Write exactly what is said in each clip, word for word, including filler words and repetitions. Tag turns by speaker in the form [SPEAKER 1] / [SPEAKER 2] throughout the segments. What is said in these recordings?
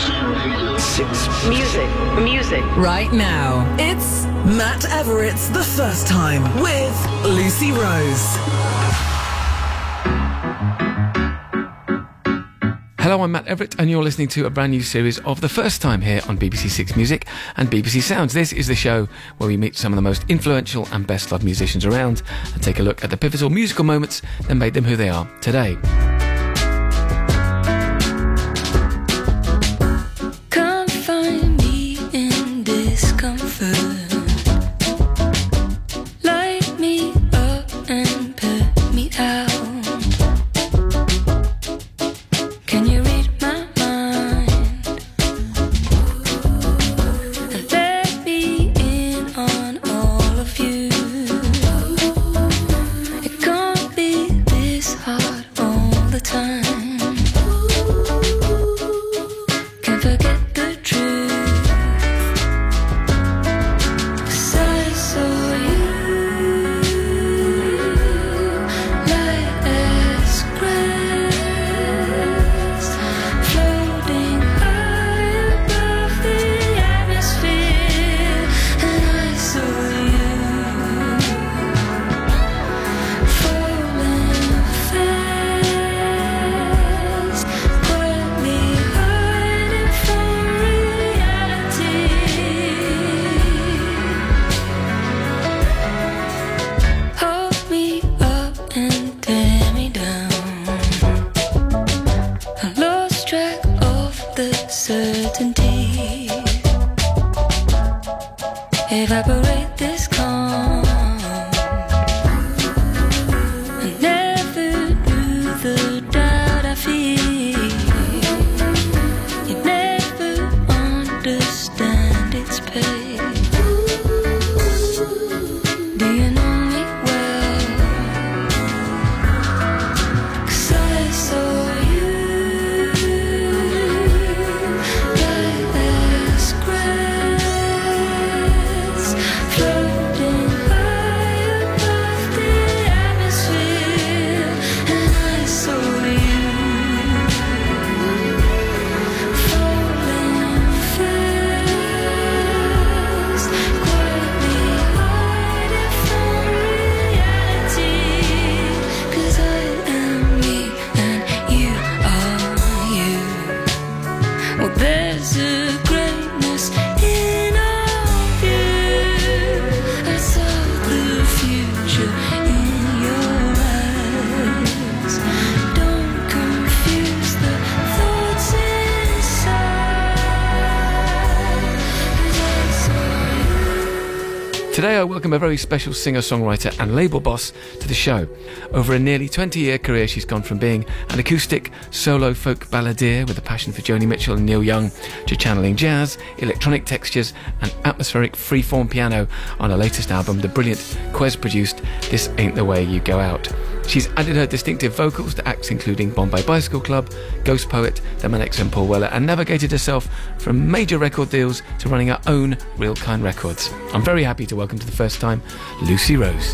[SPEAKER 1] Six music, music.
[SPEAKER 2] Right now, it's Matt Everett's The First Time with Lucy Rose.
[SPEAKER 3] Hello, I'm Matt Everett, and you're listening to a brand new series of The First Time here on B B C Six Music and B B C Sounds. This is the show where we meet some of the most influential and best-loved musicians around and take a look at the pivotal musical moments that made them who they are today.
[SPEAKER 4] Come find me in discomfort. Light me up and put me out. Evaporate this calm. I never knew the doubt I feel. You never understand its pain. Do you know me well? 'Cause I saw you light as grass.
[SPEAKER 3] Today I welcome a very special singer-songwriter and label boss to the show. Over a nearly twenty-year career, she's gone from being an acoustic solo folk balladeer with a passion for Joni Mitchell and Neil Young to channeling jazz, electronic textures and atmospheric freeform piano on her latest album, the brilliant Quez-produced This Ain't the Way You Go Out. She's added her distinctive vocals to acts including Bombay Bicycle Club, Ghost Poet, The Manics and Paul Weller, and navigated herself from major record deals to running her own Real Kind Records. I'm very happy to welcome to the first time, Lucy Rose.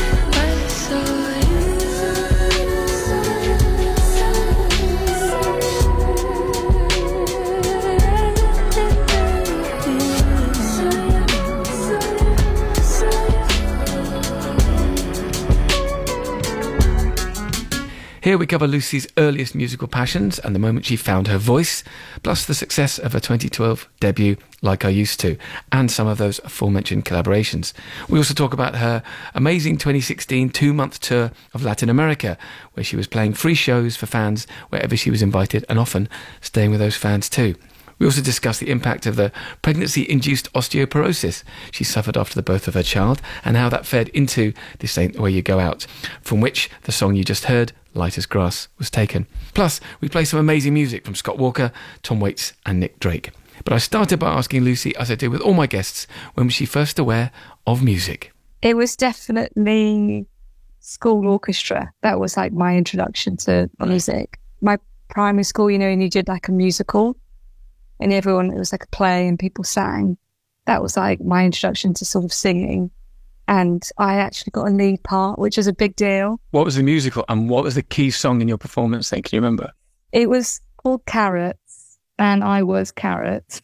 [SPEAKER 3] Here we cover Lucy's earliest musical passions and the moment she found her voice, plus the success of her twenty twelve debut, Like I Used To, and some of those aforementioned collaborations. We also talk about her amazing twenty sixteen two-month tour of Latin America, where she was playing free shows for fans wherever she was invited, and often staying with those fans too. We also discuss the impact of the pregnancy-induced osteoporosis she suffered after the birth of her child, and how that fed into This Ain't the Way You Go Out, from which the song you just heard, Light as Grass, was taken. Plus, we play some amazing music from Scott Walker, Tom Waits and Nick Drake. But I started by asking Lucy, as I do with all my guests, when was she first aware of music?
[SPEAKER 5] It was definitely school orchestra. That was like my introduction to music. My primary school, you know, and you did like a musical and everyone, it was like a play and people sang. That was like my introduction to sort of singing. And I actually got a lead part, which was a big deal.
[SPEAKER 3] What was the musical and what was the key song in your performance then? Can you remember?
[SPEAKER 5] It was called Carrots. and I was Carrot.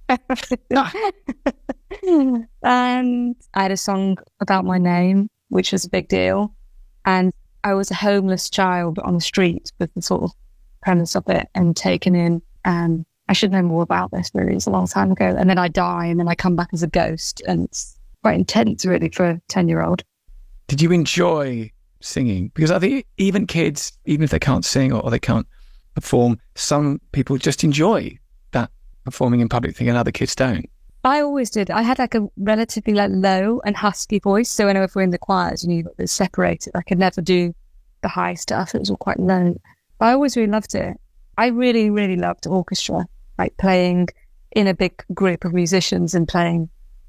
[SPEAKER 5] And I had a song about my name, which was a big deal. And I was a homeless child on the street with the sort of premise of it and taken in. And I should know more about this, really. It's a long time ago. And then I die and then I come back as a ghost. And it's quite intense, really, for a ten-year-old.
[SPEAKER 3] Did you enjoy singing? Because I think even kids, even if they can't sing or, or they can't perform, some people just enjoy that performing in public thing and other kids don't.
[SPEAKER 5] I always did. I had like a relatively like low and husky voice. So whenever we're in the choirs and you got separated, I could never do the high stuff. It was all quite low. But I always really loved it. I really, really loved orchestra, like playing in a big group of musicians and playing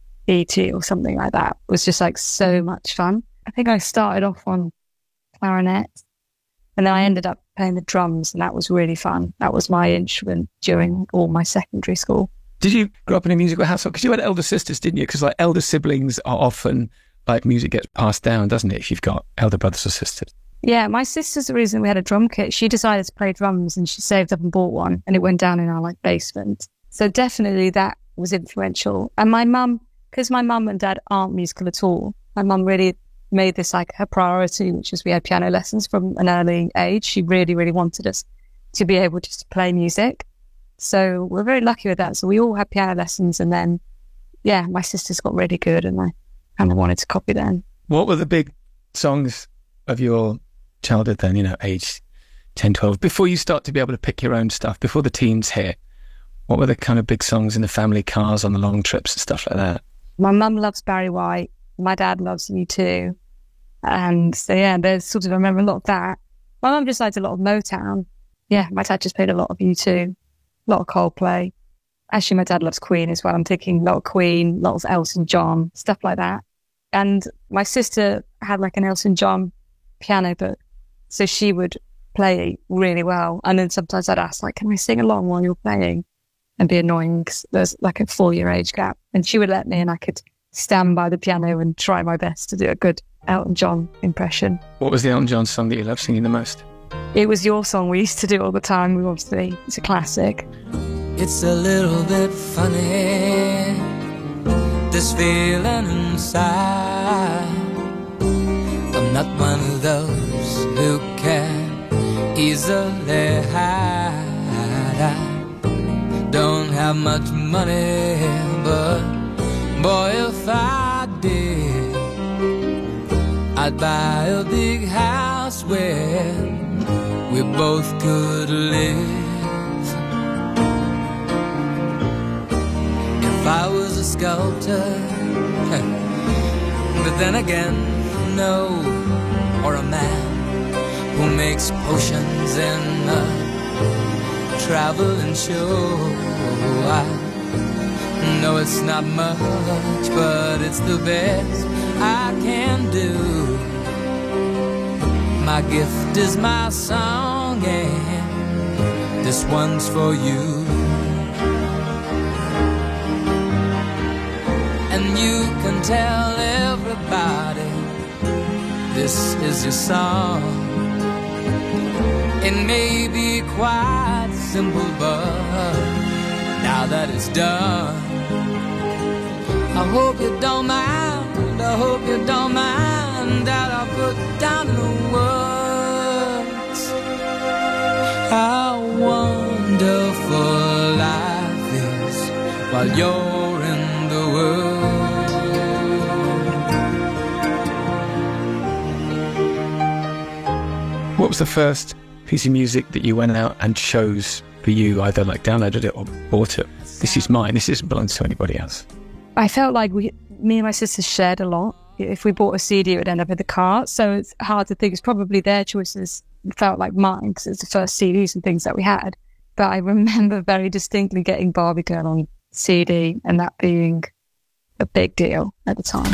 [SPEAKER 5] E T or something like that. It was just like so much fun. I think I started off on clarinet and then I ended up playing the drums, and that was really fun. That was my instrument during all my secondary school.
[SPEAKER 3] Did you grow up in a musical household? Because you had elder sisters, didn't you? Because like elder siblings are often like music gets passed down, doesn't it? If you've got elder brothers or sisters.
[SPEAKER 5] Yeah, my sister's the reason we had a drum kit. She decided to play drums and she saved up and bought one, and it went down in our like basement. So definitely that was influential. And my mum, because my mum and dad aren't musical at all, my mum really made this like her priority, which is we had piano lessons from an early age. She really, really wanted us to be able just to play music. So we're very lucky with that. So we all had piano lessons, and then, yeah, my sisters got really good and I kind of wanted to copy them.
[SPEAKER 3] What were the big songs of your childhood then, you know, age ten, twelve, before you start to be able to pick your own stuff, before the teens hit? What were the kind of big songs in the family cars on the long trips and stuff like that?
[SPEAKER 5] My mum loves Barry White. My dad loves U two. And so, yeah, there's sort of, I remember a lot of that. My mum just liked a lot of Motown. Yeah, my dad just played a lot of U two, a lot of Coldplay. Actually, my dad loves Queen as well. I'm thinking a lot of Queen, a lot of Elton John, stuff like that. And my sister had like an Elton John piano book. So she would play really well. And then sometimes I'd ask, like, can I sing along while you're playing? And be annoying because there's like a four-year age gap. And she would let me, and I could stand by the piano and try my best to do a good Elton John impression.
[SPEAKER 3] What was the Elton John song that you loved singing the most?
[SPEAKER 5] It was Your Song. We used to do it all the time. We obviously, it's a classic.
[SPEAKER 6] It's a little bit funny, this feeling inside. I'm not one of those who can easily hide. I don't have much money, but boy, if I did, I'd buy a big house where we both could live. If I was a sculptor, but then again, no, or a man who makes potions in a traveling show. I know it's not much, but it's the best I can do. My gift is my song, and this one's for you. And you can tell everybody this is your song. It may be quite simple, but now that it's done, I hope you don't mind, I hope you don't mind that I put down in the words how wonderful life is while you're in the world.
[SPEAKER 3] What was the first piece of music that you went out and chose for you, either like downloaded it or bought it? This is mine, this isn't belongs to anybody else.
[SPEAKER 5] I felt like we, me and my sisters shared a lot. If we bought a C D, it would end up in the car. So it's hard to think. It's probably their choices felt like mine because it's the first C Ds and things that we had. But I remember very distinctly getting Barbie Girl on C D and that being a big deal at the time.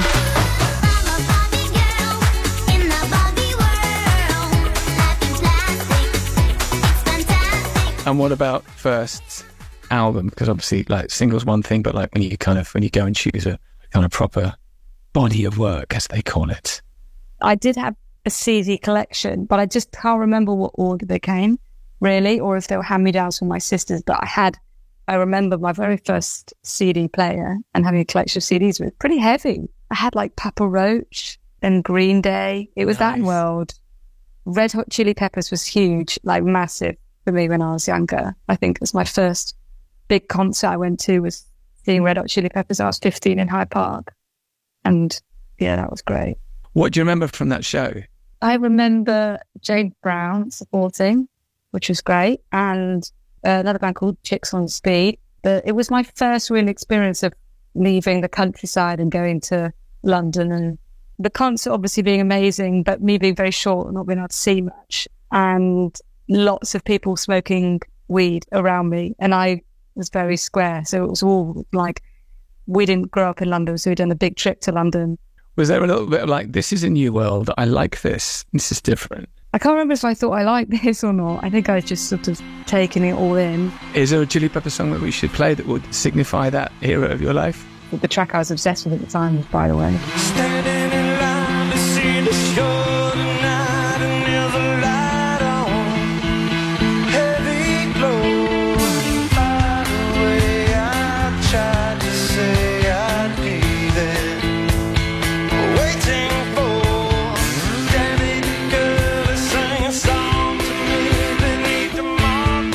[SPEAKER 3] And what about first album? Because obviously, like, singles one thing, but like when you kind of when you go and choose a kind of proper body of work, as they call it.
[SPEAKER 5] I did have a C D collection, but I just can't remember what order they came, really, or if they were hand-me-downs from my sisters. But I had I remember my very first C D player and having a collection of C Ds was pretty heavy. I had like Papa Roach and Green Day. It was
[SPEAKER 3] Nice.
[SPEAKER 5] that world. Red Hot Chili Peppers was huge, like massive for me when I was younger. I think it was my first big concert I went to was seeing Red Hot Chili Peppers. I was fifteen in Hyde Park. And yeah, that was great.
[SPEAKER 3] What do you remember from that show?
[SPEAKER 5] I remember James Brown supporting, which was great, and uh, another band called Chicks on Speed. But it was my first real experience of leaving the countryside and going to London, and the concert obviously being amazing, but me being very short and not being able to see much, and lots of people smoking weed around me, and I was very square, so it was all like, we didn't grow up in London, so we'd done a big trip to London.
[SPEAKER 3] Was there a little bit of like, this is a new world, I like this, this is different?
[SPEAKER 5] I can't remember if I thought I liked this or not. I think I was just sort of taking it all in.
[SPEAKER 3] Is there a Chili Pepper song that we should play that would signify that era of your life?
[SPEAKER 5] The track I was obsessed with at the time, by the way.
[SPEAKER 6] Standing in line to see the show tonight, and there's a light on, heavy glow. By the way, I tried to say I'd be there, waiting for Danny girl to sing a song to me beneath the moon.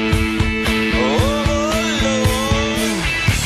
[SPEAKER 6] Oh Lord.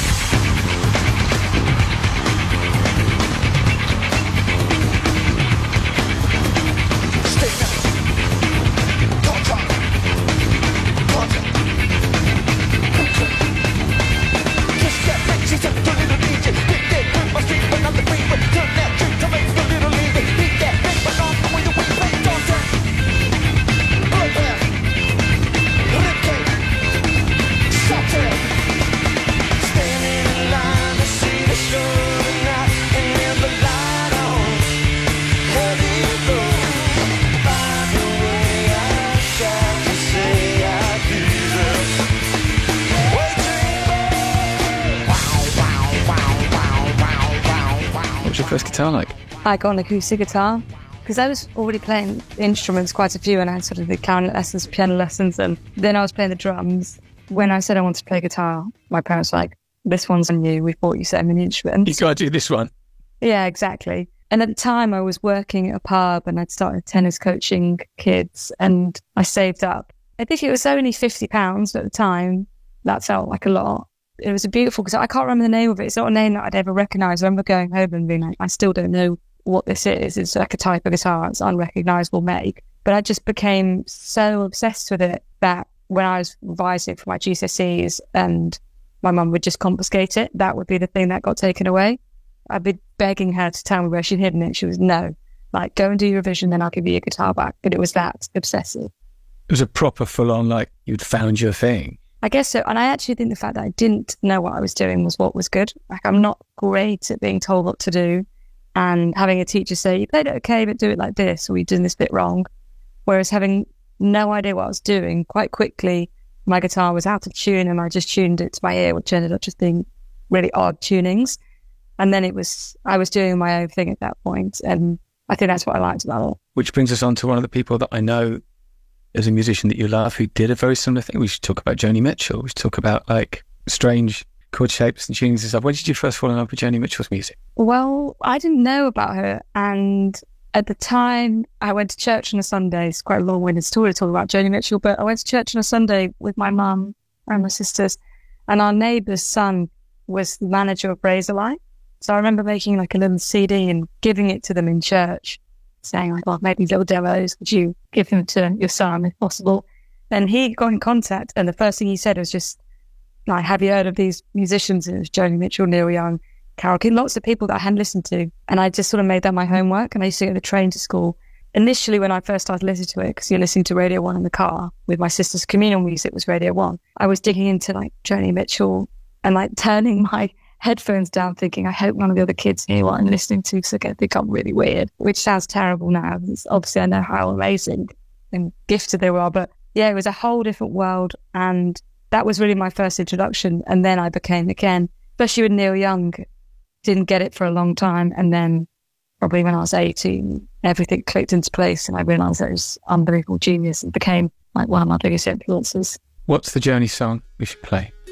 [SPEAKER 3] What was your first guitar like?
[SPEAKER 5] I got an acoustic guitar because I was already playing instruments, quite a few, and I had sort of the clarinet lessons, piano lessons, and then I was playing the drums. When I said I wanted to play guitar, my parents were like, this one's on you, we bought you so many instruments.
[SPEAKER 3] You gotta do this one.
[SPEAKER 5] Yeah, exactly. And at the time I was working at a pub and I'd started tennis coaching kids and I saved up. I think it was only fifty pounds at the time. That felt like a lot. It was a beautiful guitar. I can't remember the name of it. It's not a name that I'd ever recognise. I remember going home and being like, I still don't know what this is. It's like a type of guitar. It's unrecognisable make. But I just became so obsessed with it that when I was revising for my G C S Es and my mum would just confiscate it, that would be the thing that got taken away. I'd be begging her to tell me where she'd hidden it. She was, no, like, go and do your revision, then I'll give you your guitar back. But it was that obsessive.
[SPEAKER 3] It was a proper full-on, like, you'd found your thing.
[SPEAKER 5] I guess so. And I actually think the fact that I didn't know what I was doing was what was good. Like, I'm not great at being told what to do and having a teacher say, you played it okay, but do it like this, or you're doing this bit wrong. Whereas having no idea what I was doing, quite quickly, my guitar was out of tune and I just tuned it to my ear, which ended up just being really odd tunings. And then it was, I was doing my own thing at that point. And I think that's what I liked about it.
[SPEAKER 3] Which brings us on to one of the people that I know as a musician that you love who did a very similar thing. We should talk about Joni Mitchell. We should talk about like strange chord shapes and tunings and stuff. When did you first fall in love with Joni Mitchell's music?
[SPEAKER 5] Well, I didn't know about her. And at the time, I went to church on a Sunday. It's quite a long-winded story to talk about Joni Mitchell, but I went to church on a Sunday with my mum and my sisters, and our neighbour's son was the manager of Razorlight. So I remember making like a little C D and giving it to them in church, saying like, well, maybe little demos, would you give them to your son if possible? And he got in contact, and the first thing he said was just, like, have you heard of these musicians? And it was Joni Mitchell, Neil Young, Carole King, lots of people that I hadn't listened to. And I just sort of made that my homework. And I used to get the train to school. Initially, when I first started listening to it, because you're listening to Radio one in the car with my sister's communal music was Radio one, I was digging into like Joni Mitchell and like turning my headphones down thinking, I hope none of the other kids hear what I'm listening to because I get think I'm really weird, which sounds terrible now. It's obviously, I know how amazing and gifted they were. But yeah, it was a whole different world. And that was really my first introduction. And then I became, again, especially with Neil Young, didn't get it for a long time. And then probably when I was eighteen, everything clicked into place and I realised that it was unbelievable genius and became like one of my biggest influences.
[SPEAKER 3] What's the Joni song we should play?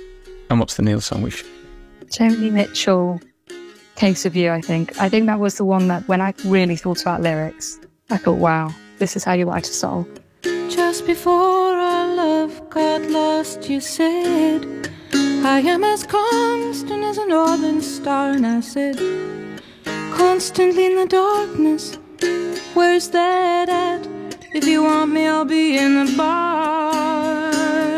[SPEAKER 3] And what's the Neil song? Which
[SPEAKER 5] Joni Mitchell, Case of You, I think. I think that was the one that when I really thought about lyrics, I thought, wow, this is how you write a song.
[SPEAKER 4] Just before our love got lost, you said, I am as constant as a northern star. And I said, constantly in the darkness, where's that at? If you want me, I'll be in the bar.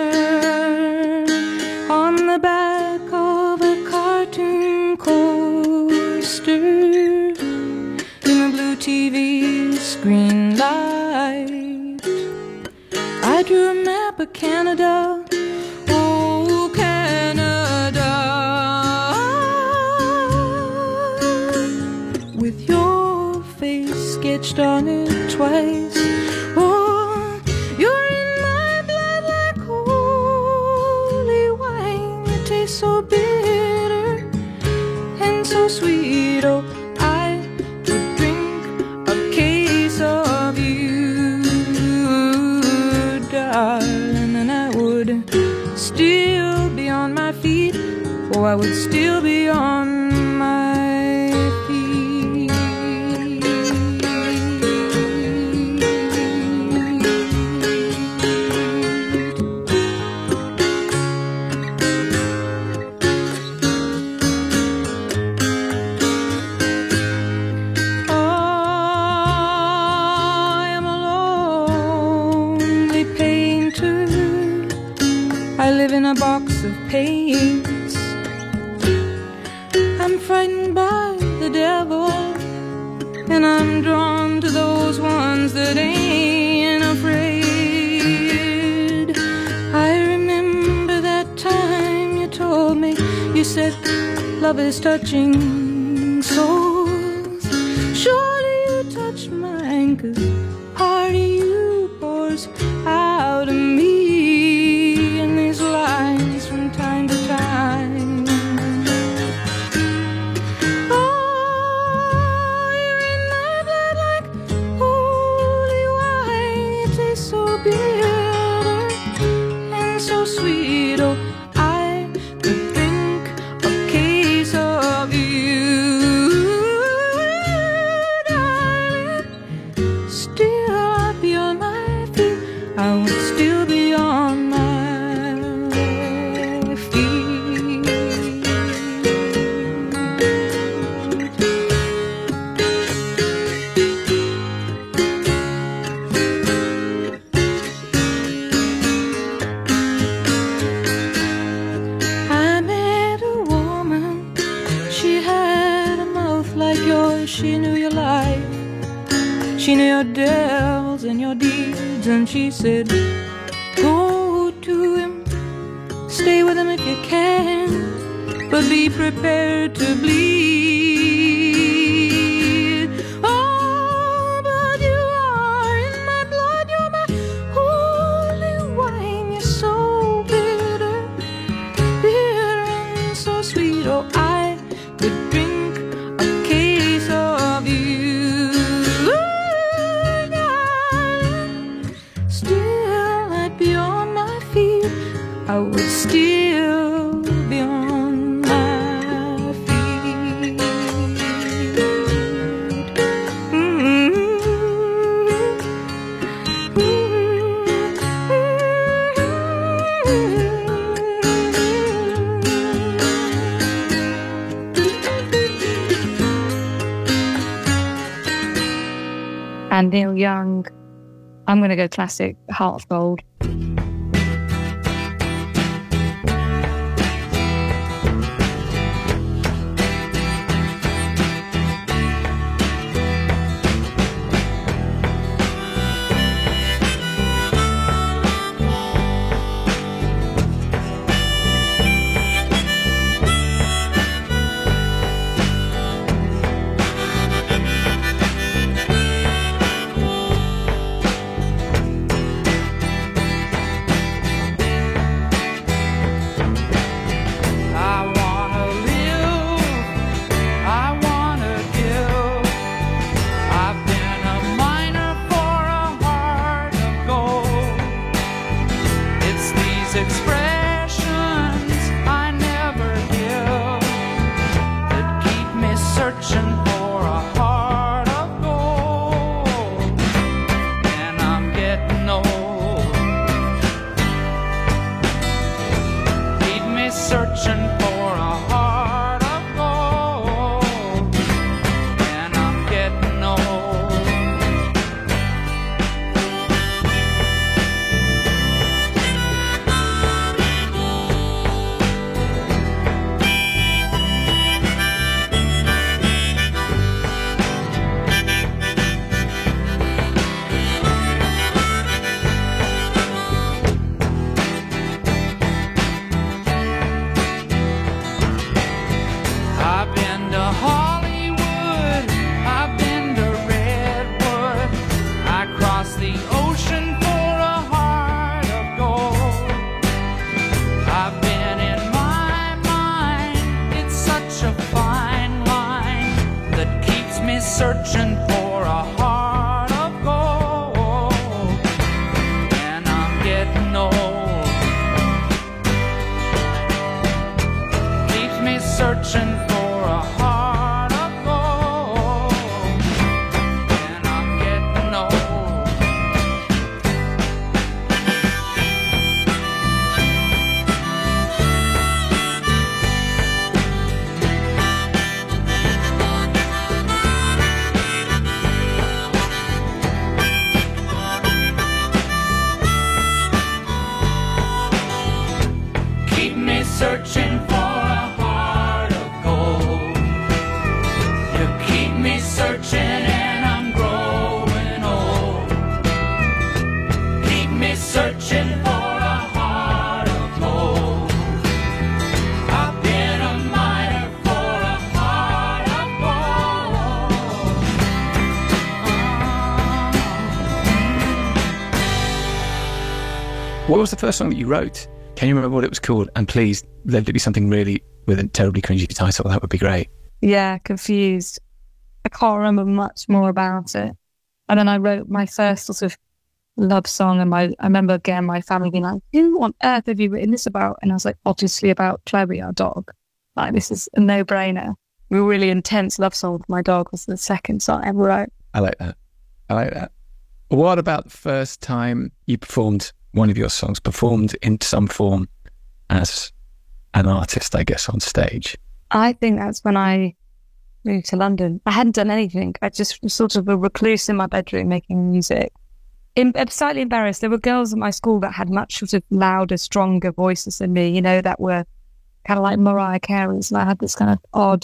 [SPEAKER 4] On the back of a cartoon coaster, in the blue T V screen light, I drew a map of Canada. Oh, Canada, with your face sketched on it twice. Oh, you're in my blood like holy wine. You taste so bitter and so sweet. Oh, I could drink a case of you, darling, and I would still be on my feet. Oh, I would still be on my feet. I am a lonely painter. I live in a box of paints. I'm frightened by the devil, and I'm drawn to those ones that ain't afraid. I remember that time you told me, you said, love is touching souls. Surely you touch mine, 'cause part of you pours out of me in these lines from time to time. Oh, you're in my blood like holy wine. You taste so bitter and so sweet. Oh, I could drink a case of you, darling. Still I'd be on my feet. I would still be on my feet. I met a woman, she had a mouth like yours. She knew your life, she knew your devils and your deeds. And she said, go to him, stay with him if you can, but be prepared to bleed. Oh, but you are in my blood, you're my holy wine. You're so bitter, bitter and so sweet. Oh, I could drink a case of you, darling. Still I'd be on my feet. I would still be on my feet. Mm-hmm.
[SPEAKER 5] And Neil Young, I'm going to go classic, Heart of Gold.
[SPEAKER 6] searching for a heart of gold, and I'm getting old. Keeps me searching for a heart of gold, and I'm getting old. Keep me searching for a heart of gold. You keep me searching and I'm growing old. Keep me searching for a heart of gold. I've been a miner for a heart of gold.
[SPEAKER 3] What was the first song that you wrote? Can you remember what it was called? And please, let it be something really with a terribly cringy title. That would be great.
[SPEAKER 5] Yeah, Confused. I can't remember much more about it. And then I wrote my first sort of love song, and my I remember again my family being like, "Who on earth have you written this about?" And I was like, "Obviously about Chloe, our dog. Like, this is a no-brainer." A really intense love song for my dog was the second song I ever wrote.
[SPEAKER 3] I like that. I like that. What about the first time you performed one of your songs, performed in some form as an artist, I guess, on stage?
[SPEAKER 5] I think that's when I moved to London. I hadn't done anything. I just was sort of a recluse in my bedroom making music. In, I'm slightly embarrassed. There were girls at my school that had much sort of louder, stronger voices than me, you know, that were kind of like Mariah Carey's. And I had this kind of odd,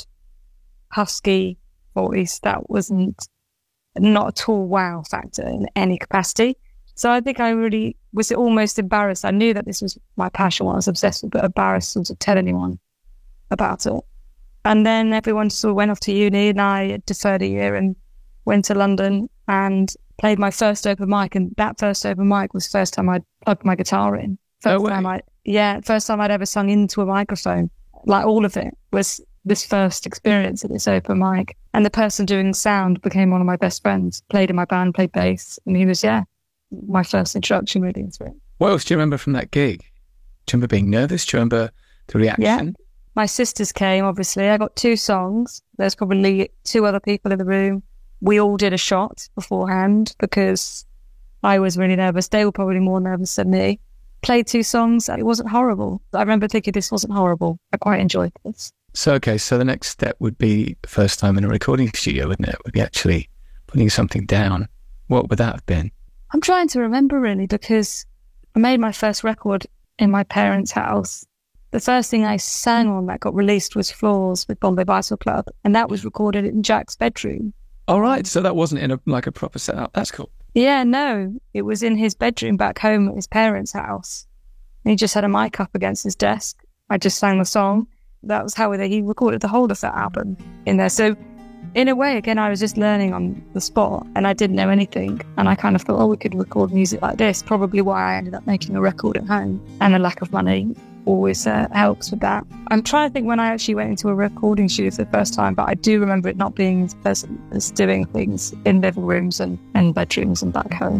[SPEAKER 5] husky voice that wasn't not at all wow factor in any capacity. So I think I really was almost embarrassed. I knew that this was my passion, what I was obsessed with, but embarrassed to sort of tell anyone about it. And then everyone sort of went off to uni, and I deferred a year and went to London and played my first open mic. And that first open mic was the first time I'd plugged my guitar in. First
[SPEAKER 3] Oh,
[SPEAKER 5] time
[SPEAKER 3] way.
[SPEAKER 5] I, yeah, first time I'd ever sung into a microphone. Like, all of it was this first experience at this open mic. And the person doing sound became one of my best friends, played in my band, played bass. And he was, yeah, my first introduction really into it.
[SPEAKER 3] What else do you remember from that gig? Do you remember being nervous? Do you remember the reaction?
[SPEAKER 5] Yeah. My sisters came, obviously. I got two songs. There's probably two other people in the room. We all did a shot beforehand because I was really nervous. They were probably more nervous than me. Played two songs. It wasn't horrible. I remember thinking this wasn't horrible. I quite enjoyed this.
[SPEAKER 3] So, okay, so the next step would be the first time in a recording studio, wouldn't it? Would be actually putting something down. What would that have been?
[SPEAKER 5] I'm trying to remember, really, because I made my first record in my parents' house. The first thing I sang on that got released was Floors with Bombay Bicycle Club, and that was recorded in Jack's bedroom.
[SPEAKER 3] All right, so that wasn't in a like a proper setup. That's cool.
[SPEAKER 5] Yeah, no, it was in his bedroom back home at his parents' house. And he just had a mic up against his desk. I just sang the song. That was how he recorded the whole of that album in there. So in a way, again, I was just learning on the spot, and I didn't know anything. And I kind of thought, oh, we could record music like this. Probably why I ended up making a record at home. And a lack of money always uh, helps with that. I'm trying to think when I actually went into a recording studio for the first time, but I do remember it not being as pleasant as doing things in living rooms and, and bedrooms and back home.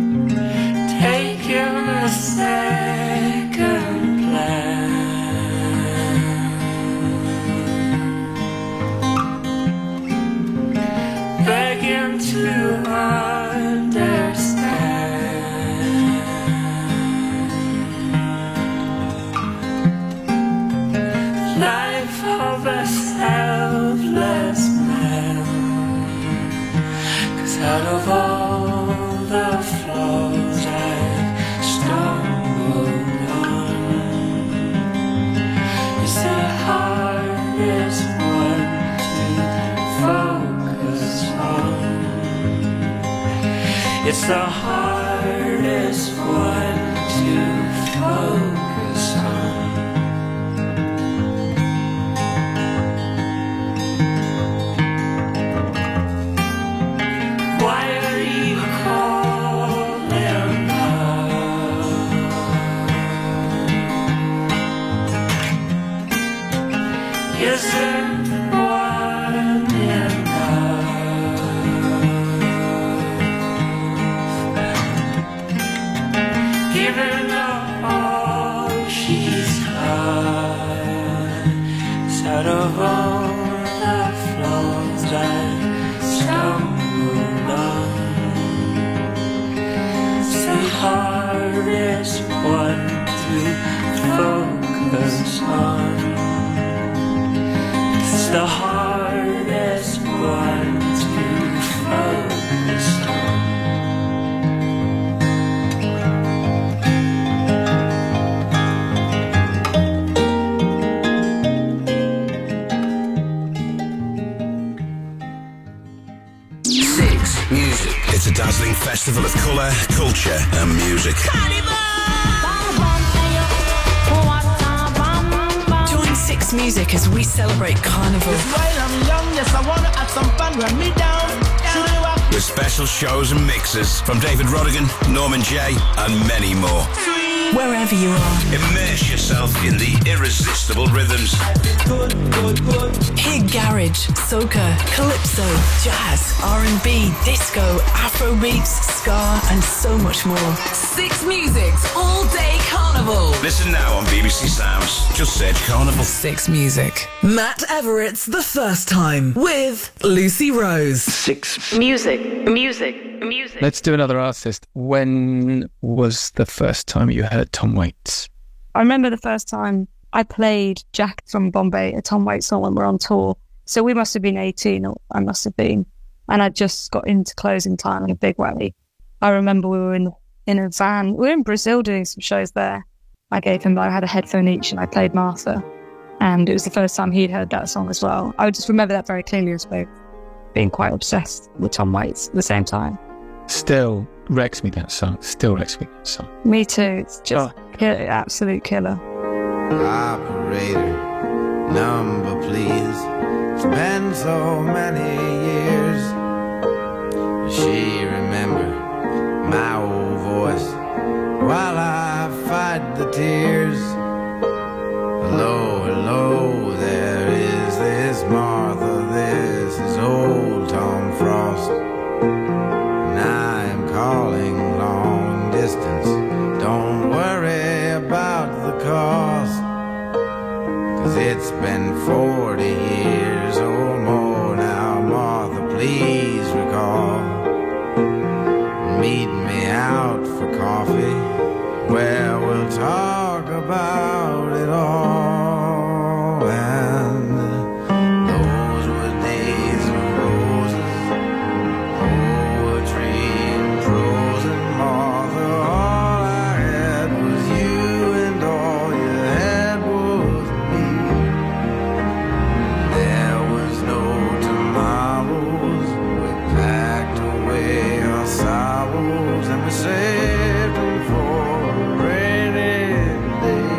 [SPEAKER 6] Taking a second plan, begging to understand. Life of a selfless man, 'cause out of all the flaws I've stumbled on, it's the hardest one to focus on. It's the hardest one to focus on. Why are you calling love? Isn't one enough? She's caught out of all the flaws I stumbled on. It's the hardest one to focus on. It's the hardest one to focus on.
[SPEAKER 7] Music. It's a dazzling festival of colour, culture and music.
[SPEAKER 2] Join Six Music as we celebrate Carnival.
[SPEAKER 6] While I'm young, yes, I wanna have some fun. Run me down.
[SPEAKER 7] With special shows and mixes from David Rodigan, Norman J and many more.
[SPEAKER 2] Wherever you are,
[SPEAKER 7] Immerse yourself in the irresistible rhythms.
[SPEAKER 6] Good, good, good.
[SPEAKER 2] hear garage, soca, calypso, jazz, R and B, disco, Afrobeats, ska and so much more. Six Music's All Day Carnival.
[SPEAKER 7] Listen now on B B C Sounds. Just search Carnival.
[SPEAKER 2] Six Music. Matt Everett's The First Time with Lucy Rose.
[SPEAKER 3] Six.
[SPEAKER 1] Music, music, music.
[SPEAKER 3] Let's do another artist. When was the first time you heard Tom Waits?
[SPEAKER 5] I remember the first time I played Jack from Bombay, a Tom Waits song when we were on tour. So we must have been eighteen, or I must have been. And I just got into closing time in a big way. I remember we were in in a van. We were in Brazil doing some shows there. I gave him, I had a headphone each and I played Martha. And it was the first time he'd heard that song as well. I just remember that very clearly as both being quite obsessed with Tom Waits at the same time.
[SPEAKER 3] Still wrecks me, that song. Still wrecks me, that song.
[SPEAKER 5] Me too. It's just
[SPEAKER 3] Oh.
[SPEAKER 5] kill, absolute killer.
[SPEAKER 8] Operator, number please. It's been so many years. She remembered my old voice while I fight the tears. Hello, hello, there is this Martha, this is old Tom Frost. And I am calling long distance. Don't worry about the cost, 'cause it's been forty years or more now. Martha, please recall. Meet me out for coffee, where we'll talk about it all. And those were days of roses, poetry and prose and Martha. All I had was you, and all you had was me. There was no tomorrows. We packed away our sorrows and we saved them for a rainy day.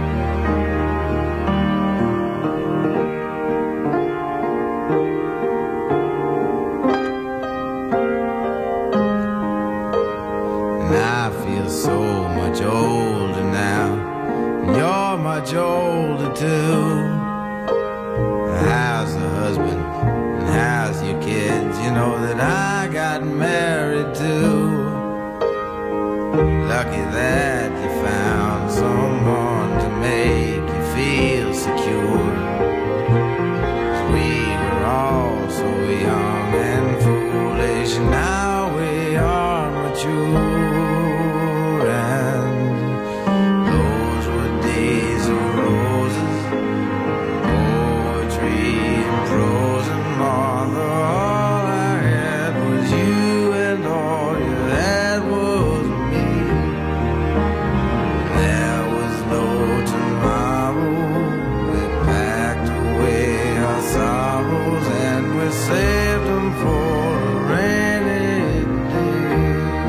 [SPEAKER 8] And I feel so much older now, and you're much older too. How's the husband, and how's your kids? You know that I got married too. Lucky that you found someone to make you feel secure. 'Cause we were all so young and foolish, now we are mature. And those were days of roses, poetry and prose and Martha. All I had was you, and all you had was me. There was no tomorrow. We packed away our sorrows and we saved them for a rainy day.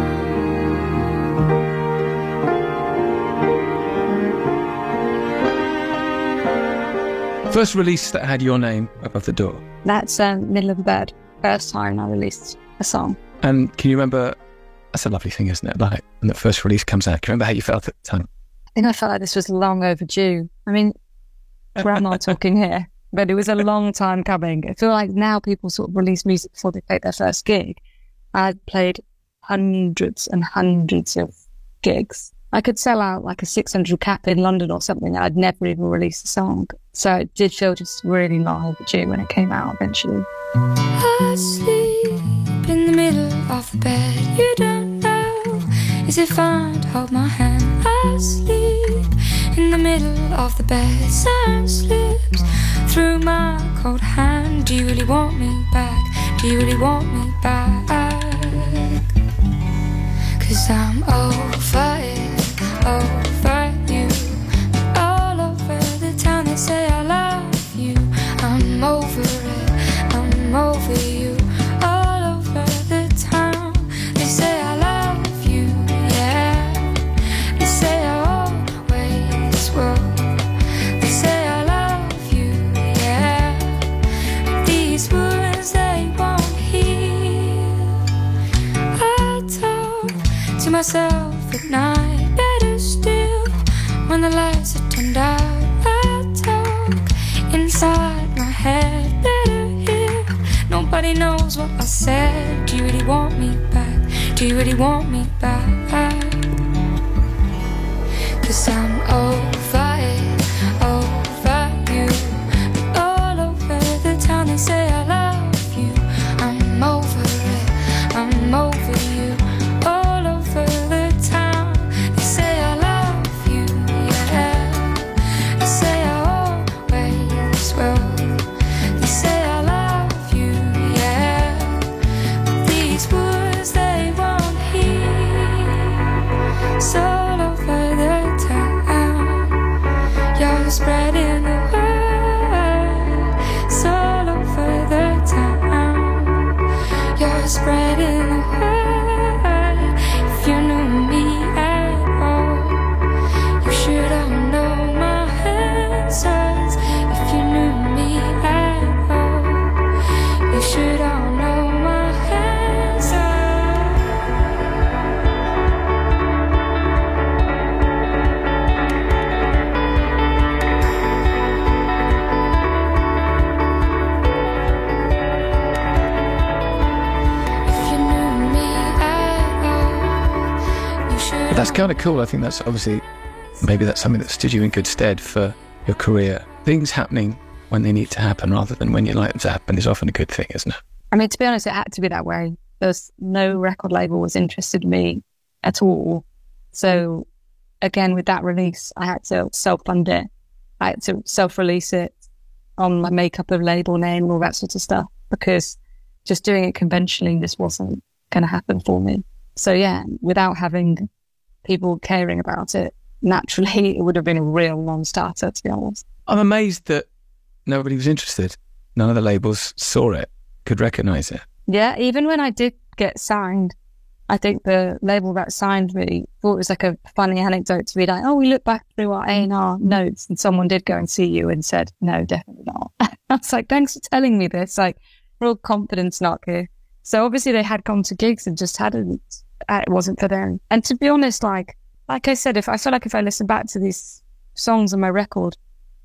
[SPEAKER 3] First release that had your name above the door.
[SPEAKER 5] That's um, Middle of the Bed. First time I released a song.
[SPEAKER 3] And can you remember, that's a lovely thing, isn't it? Like when the first release comes out, can you remember how you felt at the time?
[SPEAKER 5] I think I felt like this was long overdue. I mean, grandma talking here, but it was a long time coming. I feel like now people sort of release music before they play their first gig. I played hundreds and hundreds of gigs I could sell out like a six hundred cap in London or something. I'd never even released a song. So it did feel just really long overdue when it came out eventually.
[SPEAKER 4] Asleep in the middle of the bed, you don't know, is it fine to hold my hand? Asleep in the middle of the bed, sand slips through my cold hand. Do you really want me back? Do you really want me back? 'Cause I'm over it, over you. All over the town they say I love you. I'm over it, I'm over you. All over the town they say I love you, yeah. They say I always will. They say I love you, yeah. But these words they won't hear. I talk to myself at night, better still when the lights are turned out. I talk inside my head, better hear. Nobody knows what I said. Do you really want me back? Do you really want me back? 'Cause I'm over it, over you. But all over the town they say I love you. I'm over it, I'm over you. All over the town they say I love you, yeah. They say I always will. They say I love you, yeah. But these words they won't hear. So all over the town you're spreading the word. So all over the town you're spreading the word. If you knew me at all, you should all know my answers. If you knew me at all, you should all know my answers. If you knew me at all, you should.
[SPEAKER 3] But that's kind of cool. I think that's obviously, maybe that's something that stood you in good stead for your career. Things happening when they need to happen rather than when you like them to happen is often a good thing, isn't it?
[SPEAKER 5] I mean, to be honest, it had to be that way. There's no record label was interested in me at all. So again, with that release, I had to self-fund it. I had to self-release it on my makeup of label name and all that sort of stuff, because just doing it conventionally, this wasn't going to happen for me. So yeah, without having people caring about it, naturally, it would have been a real non-starter, to be honest.
[SPEAKER 3] I'm amazed that nobody was interested. None of the labels saw it, could recognise it.
[SPEAKER 5] Yeah, even when I did get signed, I think the label that signed me thought it was like a funny anecdote to be like, oh, we look back through our A and R notes and someone did go and see you and said, no, definitely not. I was like, thanks for telling me this. Like, real confidence knock here. So obviously they had gone to gigs and just hadn't, it wasn't for them. And to be honest, like, like I said, if I feel like if I listen back to these songs on my record,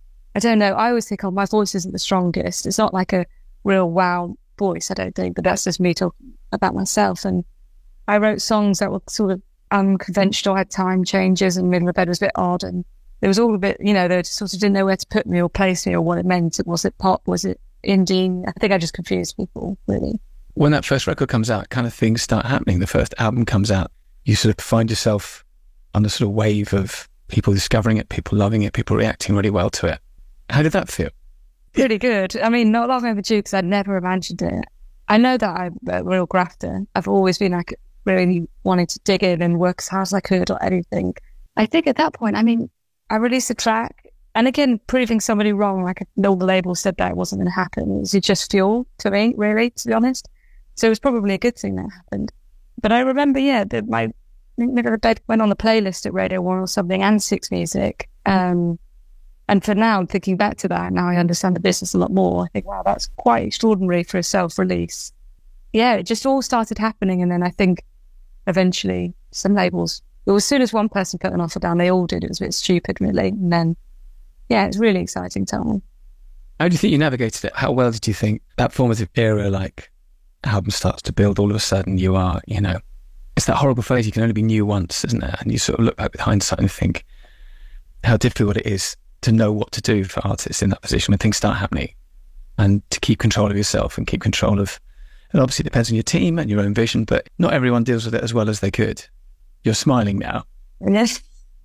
[SPEAKER 5] I don't know, I always think, oh, my voice isn't the strongest. It's not like a real wow voice, I don't think, but that's just me talking about myself. And I wrote songs that were sort of unconventional, had time changes, and Middle of Bed was a bit odd, and there was all a bit, you know, they just sort of didn't know where to put me or place me or what it meant. Was it pop? Was it indie? I think I just confused people, really.
[SPEAKER 3] When that first record comes out, kind of things start happening. The first album comes out, you sort of find yourself on a sort of wave of people discovering it, people loving it, people reacting really well to it. How did that feel?
[SPEAKER 5] Really good. I mean, not long overdue, because I'd never imagined it. I know that I'm a real grafter. I've always been like really wanting to dig in and work as hard as I could or anything. I think at that point, I mean, I released a track, and again, proving somebody wrong, like all the labels said that it wasn't going to happen. It was just fuel to me, really, to be honest. So it was probably a good thing that happened. But I remember, yeah, that my Middle of Bed went on the playlist at Radio One or something, and Six Music. Um, and for now, thinking back to that, now I understand the business a lot more. I think, wow, that's quite extraordinary for a self-release. Yeah, it just all started happening, and then I think eventually some labels, well, as soon as one person put an offer down, they all did. It was a bit stupid, really. And then, yeah, it's really exciting time.
[SPEAKER 3] How do you think you navigated it? How well did you think that formative era, like album starts to build, all of a sudden you are, you know, it's that horrible phrase, you can only be new once, isn't it? And you sort of look back with hindsight and think how difficult it is to know what to do for artists in that position when things start happening, and to keep control of yourself and keep control of, and obviously it depends on your team and your own vision, but not everyone deals with it as well as they could. You're smiling now.
[SPEAKER 5] Yes.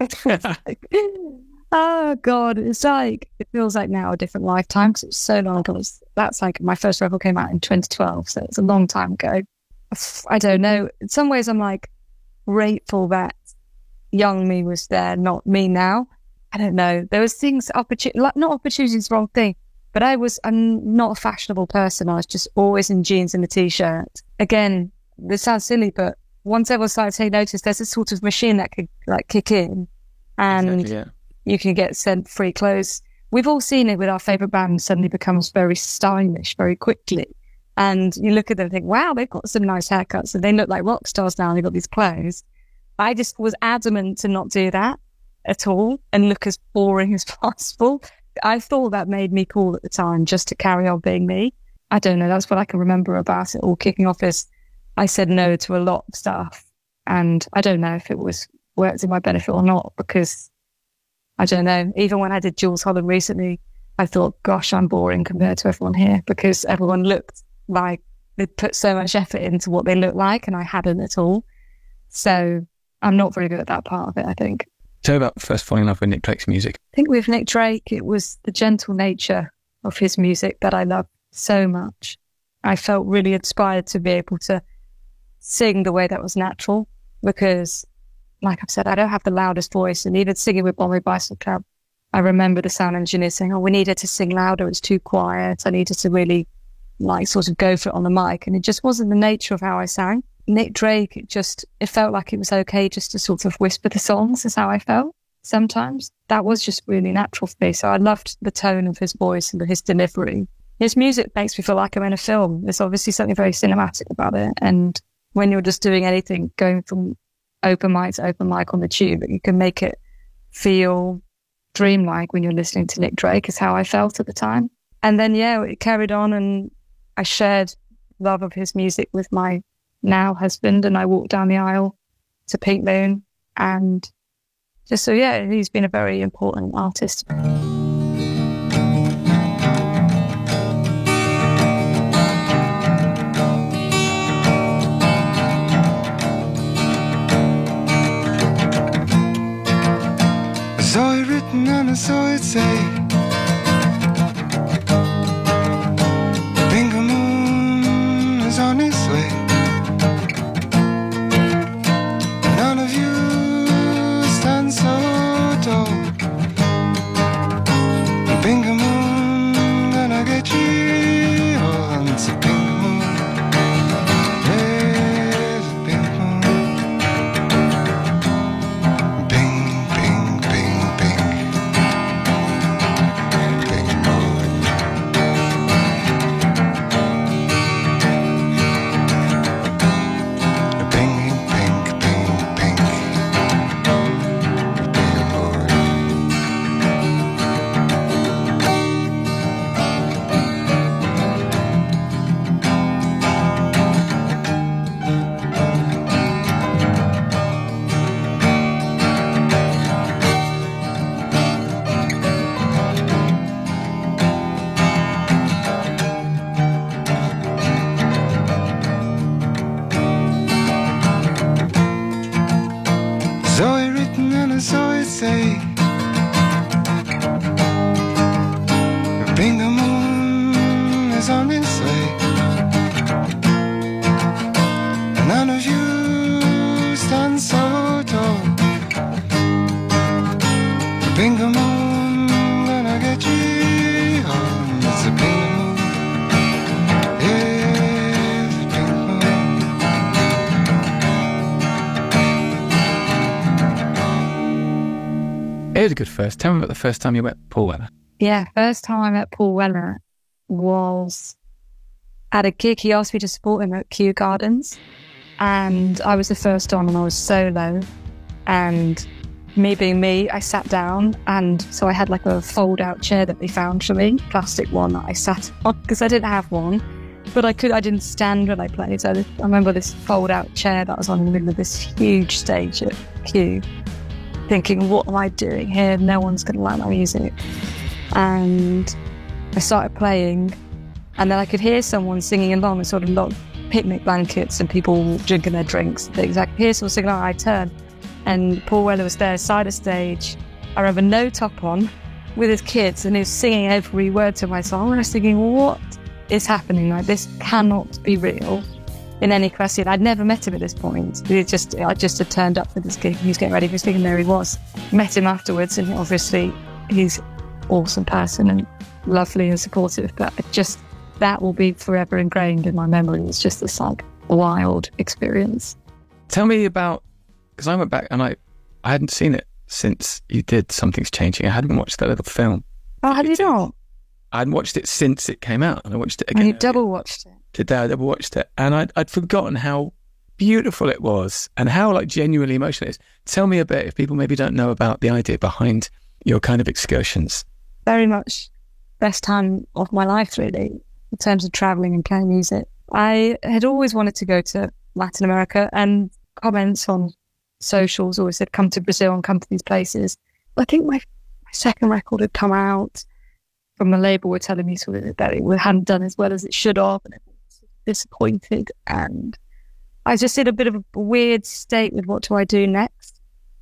[SPEAKER 5] Oh God, it's like, it feels like now a different lifetime because it's so long ago. That's like my first record came out in twenty twelve, so it's a long time ago. I don't know. In some ways, I'm like grateful that young me was there, not me now. I don't know. There was things, opportunity, like, not opportunity is the wrong thing, but I was, I'm not a fashionable person. I was just always in jeans and a t-shirt. Again, this sounds silly, but once everyone started taking notice, there's a sort of machine that could like kick in, and
[SPEAKER 3] Exactly, yeah.
[SPEAKER 5] you can get sent free clothes. We've all seen it with our favourite band suddenly becomes very stylish very quickly. And you look at them and think, wow, they've got some nice haircuts and they look like rock stars now and they've got these clothes. I just was adamant to not do that at all and look as boring as possible. I thought that made me cool at the time, just to carry on being me. I don't know, that's what I can remember about it all kicking off, is I said no to a lot of stuff. And I don't know if it was worked in my benefit or not, because I don't know. Even when I did Jules Holland recently, I thought, gosh, I'm boring compared to everyone here, because everyone looked like they put so much effort into what they look like, and I hadn't at all. So I'm not very good at that part of it, I think.
[SPEAKER 3] Tell me about first falling in love with Nick Drake's music.
[SPEAKER 5] I think with Nick Drake, it was the gentle nature of his music that I loved so much. I felt really inspired to be able to sing the way that was natural, because, like I've said, I don't have the loudest voice, and even singing with Bombay Bicycle Club, I remember the sound engineer saying, oh, we needed to sing louder, it's too quiet, I needed to really like sort of go for it on the mic, and it just wasn't the nature of how I sang. Nick Drake, it just, it felt like it was okay just to sort of whisper the songs, is how I felt sometimes. That was just really natural for me, so I loved the tone of his voice and his delivery. His music makes me feel like I'm in a film. There's obviously something very cinematic about it, and when you're just doing anything, going from open mic to open mic on the tube, you can make it feel dreamlike when you're listening to Nick Drake, is how I felt at the time. And then, yeah, it carried on, and I shared love of his music with my now husband, and I walked down the aisle to Pink Moon, and just so, yeah, he's been a very important artist.
[SPEAKER 9] I saw it written and I saw it say, Pink Moon is on its way. None of you stand so tall. Pink Moon gonna get you on to Pink Moon. There's a Pink Moon. Pink, pink, pink, pink. Pink Moon. Pink, pink, pink, pink. Pink Moon. Saw it written and I saw it say, Pink Moon is on its way. And none of you stand so tall. Pink Moon gonna get you home. It's a Pink Moon. Yes, Pink Moon.
[SPEAKER 3] It was a good first. Tell me about the first time you met Paul Weller.
[SPEAKER 5] Yeah, first time I met Paul Weller was at a gig. He asked me to support him at Kew Gardens, and I was the first on, and I was solo, and me being me, I sat down, and so I had like a fold out chair that they found for me, plastic one that I sat on because I didn't have one, but I could, I didn't stand when I played. So I remember this fold-out chair that was on in the middle of this huge stage at Kew, thinking, what am I doing here? No one's going to like my music. And I started playing, and then I could hear someone singing along, and sort of lot picnic blankets and people drinking their drinks. Things. I could hear someone singing along. I turned, and Paul Weller was there, side of stage. I remember no top on, with his kids, and he was singing every word to my song. And I was thinking, what is happening? Like, this cannot be real in any capacity. And I'd never met him at this point. He just, I just had turned up for this gig. He was getting ready for his gig, and there he was. Met him afterwards, and obviously he's an awesome person and lovely and supportive. But it just, that will be forever ingrained in my memory. It's just this like wild experience.
[SPEAKER 3] Tell me about, because I went back and I, I hadn't seen it since you did Something's Changing. I hadn't watched that little film.
[SPEAKER 5] Oh, had you not?
[SPEAKER 3] I hadn't watched it since it came out, and I watched it again.
[SPEAKER 5] And you double watched it?
[SPEAKER 3] Today I double watched it, and I'd, I'd forgotten how beautiful it was and how like genuinely emotional it is. Tell me a bit, if people maybe don't know about the idea behind your kind of excursions.
[SPEAKER 5] Very much best time of my life, really, in terms of travelling and playing music. I had always wanted to go to Latin America, and comments on socials always said, come to Brazil and come to these places. I think my, my second record had come out from the label, were telling me sort of that it hadn't done as well as it should have, and I was disappointed. And I was just in a bit of a weird state with what do I do next.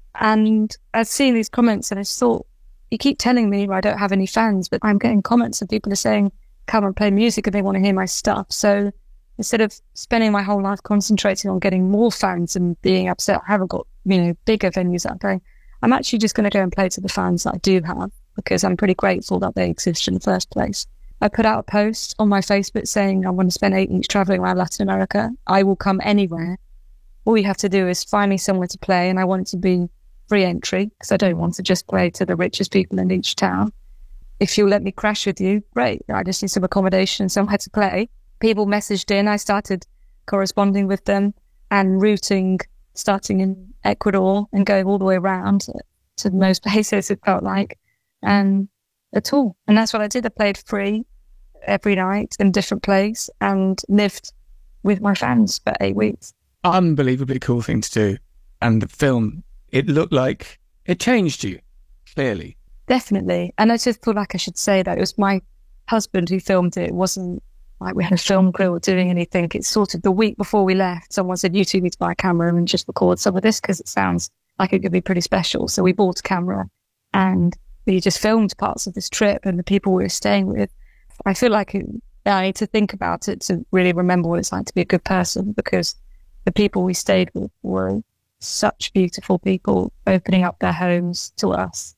[SPEAKER 5] And I'd seen these comments, and I thought, you keep telling me I don't have any fans, but I'm getting comments and people are saying, come and play music, and they want to hear my stuff. So instead of spending my whole life concentrating on getting more fans and being upset I haven't got, you know, bigger venues that I'm playing, I'm actually just going to go and play to the fans that I do have, because I'm pretty grateful that they exist in the first place. I put out a post on my Facebook saying I want to spend eight weeks travelling around Latin America. I will come anywhere. All you have to do is find me somewhere to play, and I want it to be free entry, because I don't want to just play to the richest people in each town. If you'll let me crash with you, great. I just need some accommodation and somewhere to play. People messaged in. I started corresponding with them and routing, starting in Ecuador and going all the way around to, to most places, it felt like, and at all. And that's what I did. I played free every night in a different place and lived with my fans for eight weeks.
[SPEAKER 3] Unbelievably cool thing to do. And the film, it looked like it changed you, clearly.
[SPEAKER 5] Definitely. And I just feel like I should say that it was my husband who filmed it. It wasn't like we had a film crew or doing anything. It's sort of the week before we left, someone said, you two need to buy a camera and just record some of this, because it sounds like it could be pretty special. So we bought a camera and we just filmed parts of this trip and the people we were staying with. I feel like it, I need to think about it to really remember what it's like to be a good person, because the people we stayed with were such beautiful people, opening up their homes to us.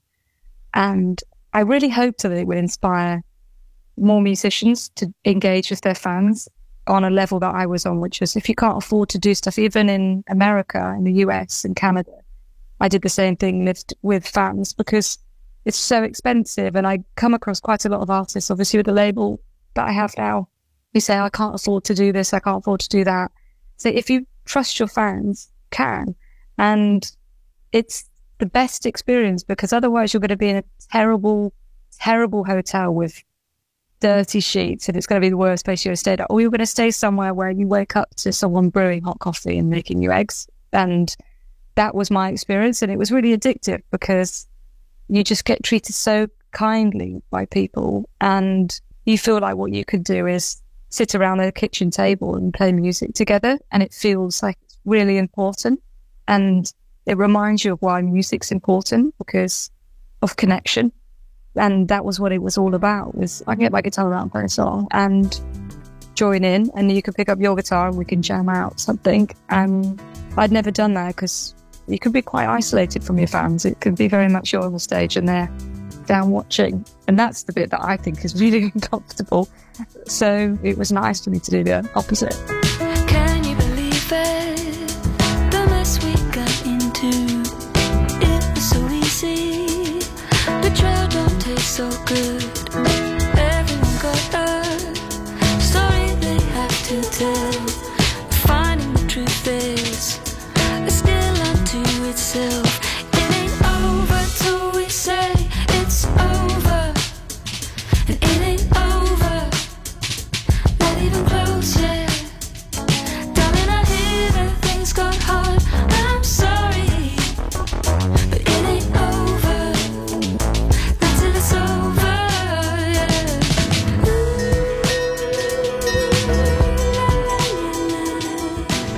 [SPEAKER 5] And I really hope that it would inspire more musicians to engage with their fans on a level that I was on, which is if you can't afford to do stuff, even in America, in the U S and Canada, I did the same thing, lived with fans, because it's so expensive. And I come across quite a lot of artists, obviously with the label that I have now, who say, I can't afford to do this, I can't afford to do that. So if you trust your fans, can. And it's the best experience, because otherwise you're going to be in a terrible, terrible hotel with dirty sheets, and it's going to be the worst place you've stayed at. Or you're going to stay somewhere where you wake up to someone brewing hot coffee and making you eggs. And that was my experience. And it was really addictive, because you just get treated so kindly by people, and you feel like what you could do is sit around a kitchen table and play music together. And it feels like it's really important. And it reminds you of why music's important, because of connection. And that was what it was all about, was I can get my guitar out and play a song and join in, and you can pick up your guitar and we can jam out something. And I'd never done that, because you could be quite isolated from your fans. It could be very much you're on the stage and they're down watching. And that's the bit that I think is really uncomfortable. So it was nice for me to do the opposite.
[SPEAKER 4] Can you believe it? The mess we got into, it was so easy. Betrayal don't taste so good. Everyone got a story they have to tell. Finding the truth is still unto itself. It ain't over till we say it's over. And it ain't over, not even close.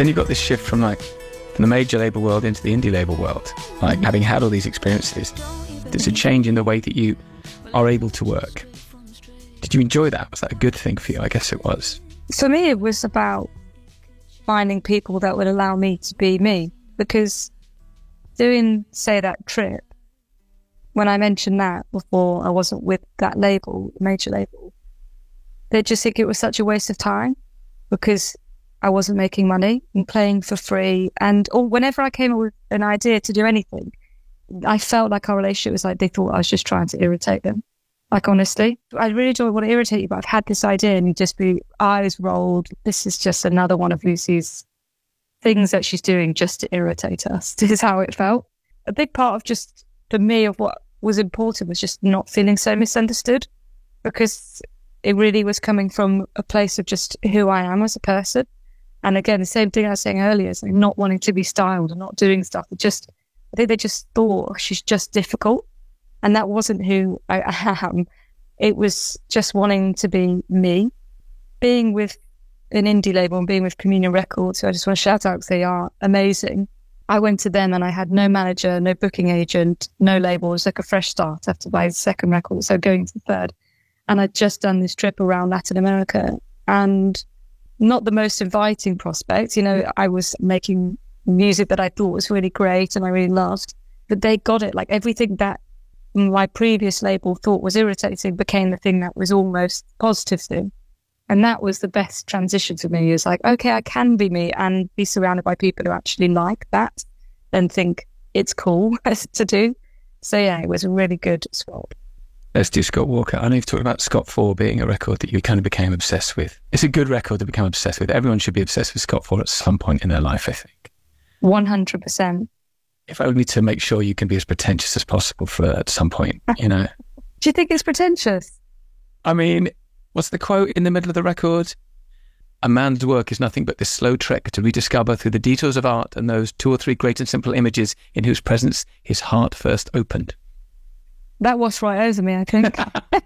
[SPEAKER 3] then you got this shift from like from the major label world into the indie label world. Like having had all these experiences, there's a change in the way that you are able to work. Did you enjoy that? Was that a good thing for you? I guess it was.
[SPEAKER 5] For me, it was about finding people that would allow me to be me. Because doing, say, that trip, when I mentioned that before I wasn't with that label, major label, they just think it was such a waste of time because I wasn't making money and playing for free. And or whenever I came up with an idea to do anything, I felt like our relationship was like they thought I was just trying to irritate them. Like, honestly, I really don't want to irritate you, but I've had this idea, and you just be eyes rolled. This is just another one of Lucy's things that she's doing just to irritate us. This is how it felt. A big part of just, for me, of what was important was just not feeling so misunderstood, because it really was coming from a place of just who I am as a person. And again, the same thing I was saying earlier, is like not wanting to be styled and not doing stuff. It just, I think they just thought, oh, she's just difficult. And that wasn't who I am. It was just wanting to be me. Being with an indie label and being with Communion Records, who I just want to shout out because they are amazing. I went to them and I had no manager, no booking agent, no label. It was like a fresh start after my second record, so going to the third. And I'd just done this trip around Latin America, and not the most inviting prospect. You know, I was making music that I thought was really great and I really loved, but they got it. Like everything that my previous label thought was irritating became the thing that was almost positive thing. And that was the best transition for me. It was like, okay, I can be me and be surrounded by people who actually like that and think it's cool to do. So yeah, it was a really good swap.
[SPEAKER 3] Let's do Scott Walker. I know you've talked about Scott four being a record that you kind of became obsessed with. It's a good record to become obsessed with. Everyone should be obsessed with Scott four at some point in their life, I think.
[SPEAKER 5] one hundred percent.
[SPEAKER 3] If only to make sure you can be as pretentious as possible for at some point, you know.
[SPEAKER 5] Do you think it's pretentious?
[SPEAKER 3] I mean, what's the quote in the middle of the record? A man's work is nothing but this slow trek to rediscover through the detours of art and those two or three great and simple images in whose presence his heart first opened.
[SPEAKER 5] That was right over me, I think.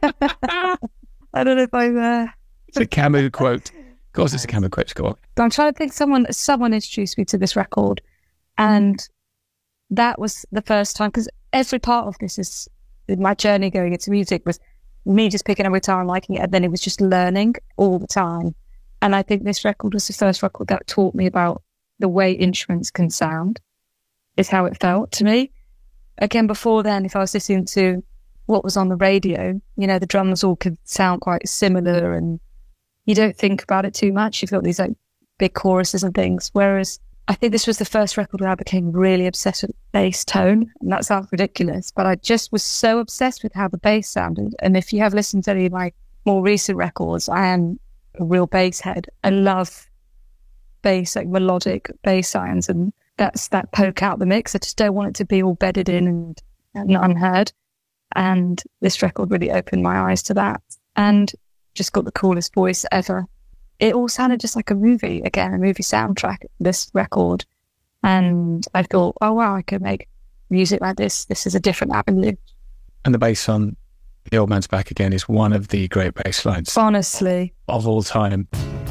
[SPEAKER 5] I don't know if I'm... Uh...
[SPEAKER 3] It's a Camus quote. Of course it's a Camus quote, Scott.
[SPEAKER 5] But I'm trying to think, someone someone introduced me to this record, and that was the first time, because every part of this is, my journey going into music was me just picking up a guitar and liking it, and then it was just learning all the time. And I think this record was the first record that taught me about the way instruments can sound, is how it felt to me. Again, before then, if I was listening to what was on the radio, you know, the drums all could sound quite similar and you don't think about it too much. You've got these like big choruses and things. Whereas I think this was the first record where I became really obsessed with bass tone. And that sounds ridiculous, but I just was so obsessed with how the bass sounded. And if you have listened to any of my more recent records, I am a real bass head. I love bass, like melodic bass sounds, and that's that poke out the mix. I just don't want it to be all bedded in and, and unheard. And this record really opened my eyes to that, and just got the coolest voice ever. It all sounded just like a movie, again, a movie soundtrack, this record. And I thought, oh wow, I could make music like this. This is a different avenue.
[SPEAKER 3] And the bass on The Old Man's Back Again is one of the great bass lines,
[SPEAKER 5] honestly,
[SPEAKER 3] of all time.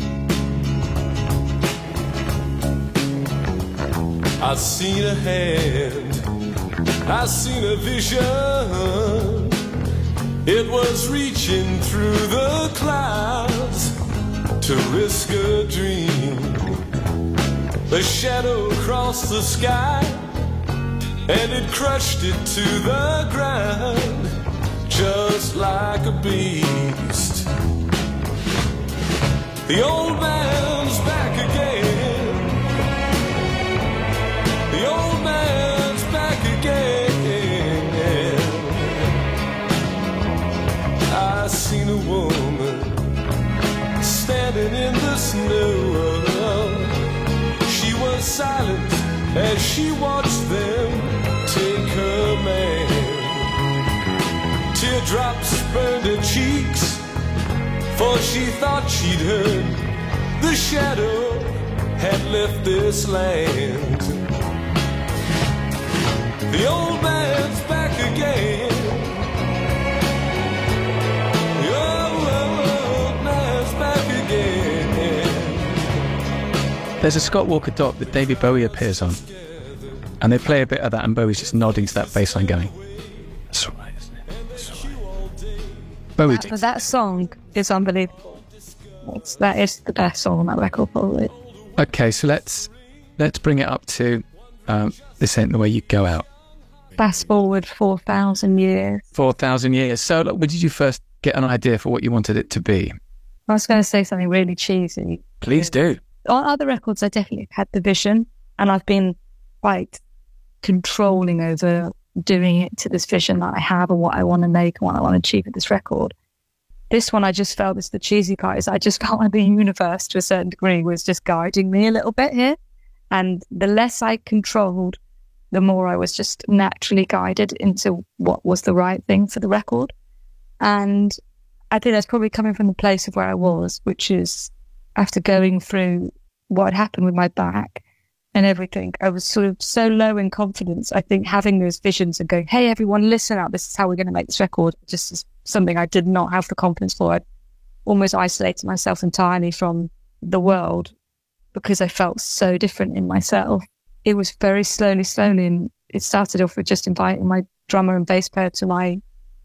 [SPEAKER 10] I seen a hand, I seen a vision. It was reaching through the clouds to risk a dream. The shadow crossed the sky and it crushed it to the ground just like a beast. The old man's back again. The old man's back again. I seen a woman standing in the snow. She was silent as she watched them take her man. Teardrops burned her cheeks, for she thought she'd heard the shadow had left this land. The old man's back again. The old man's back again.
[SPEAKER 3] There's a Scott Walker doc that David Bowie appears on, and they play a bit of that, and Bowie's just nodding to that bass line going, that's all right, isn't it? That's all right. Bowie
[SPEAKER 5] That, but that song is unbelievable. It's, that is the best song on that record, probably.
[SPEAKER 3] Okay, so let's let's bring it up to um, This Ain't the Way You Go Out.
[SPEAKER 5] Fast forward four thousand years.
[SPEAKER 3] four thousand years. So like, when did you first get an idea for what you wanted it to be?
[SPEAKER 5] I was going to say something really cheesy.
[SPEAKER 3] Please do.
[SPEAKER 5] On other records, I definitely had the vision, and I've been quite controlling over doing it to this vision that I have and what I want to make and what I want to achieve with this record. This one, I just felt, this the cheesy part is I just felt like the universe, to a certain degree, was just guiding me a little bit here. And the less I controlled, the more I was just naturally guided into what was the right thing for the record. And I think that's probably coming from the place of where I was, which is after going through what had happened with my back and everything, I was sort of so low in confidence. I think having those visions and going, hey, everyone, listen up, this is how we're going to make this record, just is something I did not have the confidence for. I almost isolated myself entirely from the world because I felt so different in myself. It was very slowly, slowly, and it started off with just inviting my drummer and bass player to my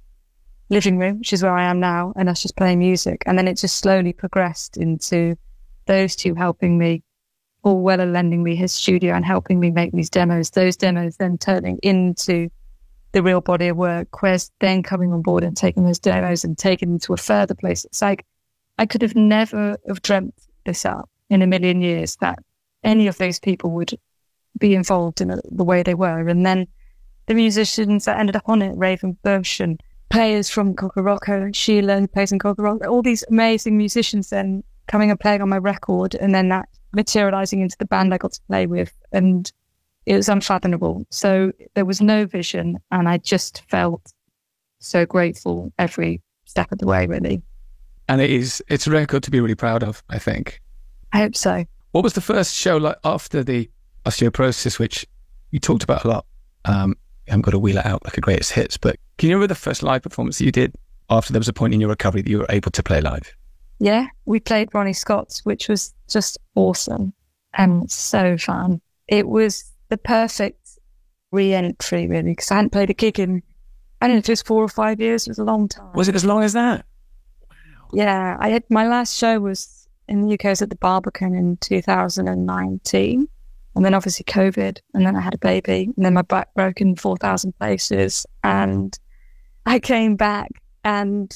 [SPEAKER 5] living room, which is where I am now, and us just playing music. And then it just slowly progressed into those two helping me, Paul Weller lending me his studio and helping me make these demos, those demos then turning into the real body of work, Quez then coming on board and taking those demos and taking them to a further place. It's like, I could have never have dreamt this up in a million years, that any of those people would be involved in it the way they were. And then the musicians that ended up on it, Raven Bush and players from Coco Rocco, Sheila who plays in Coco Rocco, all these amazing musicians then coming and playing on my record, and then that materializing into the band I got to play with, and it was unfathomable. So there was no vision, and I just felt so grateful every step of the way, really.
[SPEAKER 3] And it is, it's a record to be really proud of, I think.
[SPEAKER 5] I hope so.
[SPEAKER 3] What was the first show like after the osteoporosis, which you talked about a lot? Um, you haven't got to wheel it out like a greatest hits, but can you remember the first live performance that you did after there was a point in your recovery that you were able to play live?
[SPEAKER 5] Yeah, we played Ronnie Scott's, which was just awesome and so fun. It was the perfect re-entry, really, because I hadn't played a gig in, I don't know if it was four or five years. It was a long time.
[SPEAKER 3] Was it as long as that?
[SPEAKER 5] Wow. Yeah, I had, my last show was in the U K, I was at the Barbican in two thousand nineteen, and then obviously COVID, and then I had a baby, and then my back broke in four thousand places, and I came back, and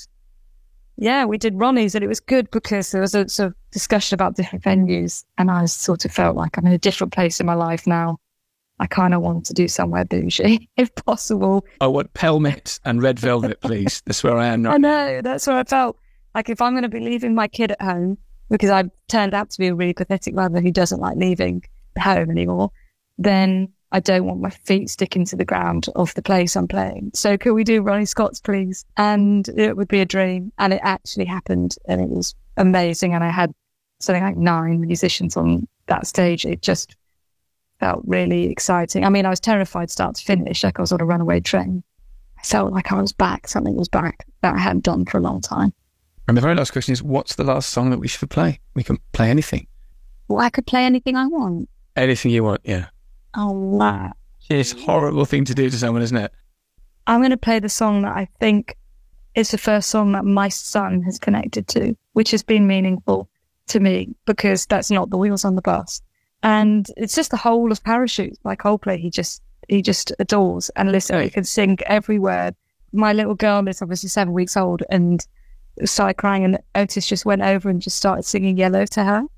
[SPEAKER 5] yeah, we did Ronnie's, and it was good because there was a sort of discussion about different venues, and I sort of felt like I'm in a different place in my life now. I kind of want to do somewhere bougie, if possible.
[SPEAKER 3] I want Pelmet and Red Velvet, please. That's where I am now.
[SPEAKER 5] I know, that's where I felt. Like if I'm going to be leaving my kid at home, because I've turned out to be a really pathetic mother who doesn't like leaving home anymore, then I don't want my feet sticking to the ground of the place I'm playing. So can we do Ronnie Scott's, please? And it would be a dream. And it actually happened, and it was amazing. And I had something like nine musicians on that stage. It just felt really exciting. I mean, I was terrified start to finish, like I was on a runaway train. I felt like I was back. Something was back that I hadn't done for a long time.
[SPEAKER 3] And the very last question is, what's the last song that we should play? We can play anything.
[SPEAKER 5] Well, I could play anything I want.
[SPEAKER 3] Anything you want, yeah.
[SPEAKER 5] Oh, wow.
[SPEAKER 3] It's a horrible thing to do to someone, isn't it?
[SPEAKER 5] I'm going to play the song that I think is the first song that my son has connected to, which has been meaningful to me because that's not The Wheels on the Bus. And it's just the whole of Parachutes by Coldplay. He just he just adores and listen. He can sing every word. My little girl is obviously seven weeks old and started crying, and Otis just went over and just started singing Yellow to her.